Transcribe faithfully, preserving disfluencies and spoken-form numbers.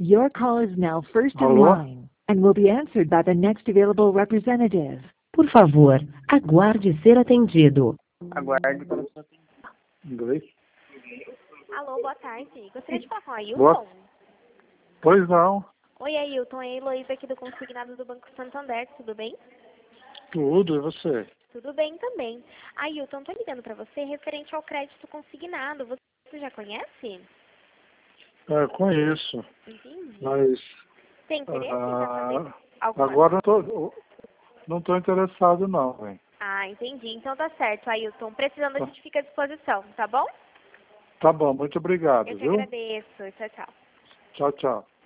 Your call is now first in Alô? line and will be answered by the next available representative. Por favor, aguarde ser atendido. Aguarde para ser atendido. Inglês? Alô, boa tarde. Gostaria de falar com a Ailton. Boa. Pois não. Oi, Ailton. É a Heloísa aqui do Consignado do Banco Santander. Tudo bem? Tudo, e você? Tudo bem também. Ailton, tô ligando para você referente ao crédito consignado. Você já conhece? É, conheço, Entendi. mas Tem interesse em já fazer ah, alguma... agora eu tô, não estou interessado não, hein? Ah, entendi. Então tá certo, Ailton. Precisando, a gente fica à disposição, tá bom? Tá bom, muito obrigado, Eu te viu? agradeço. Tchau, tchau. Tchau, tchau.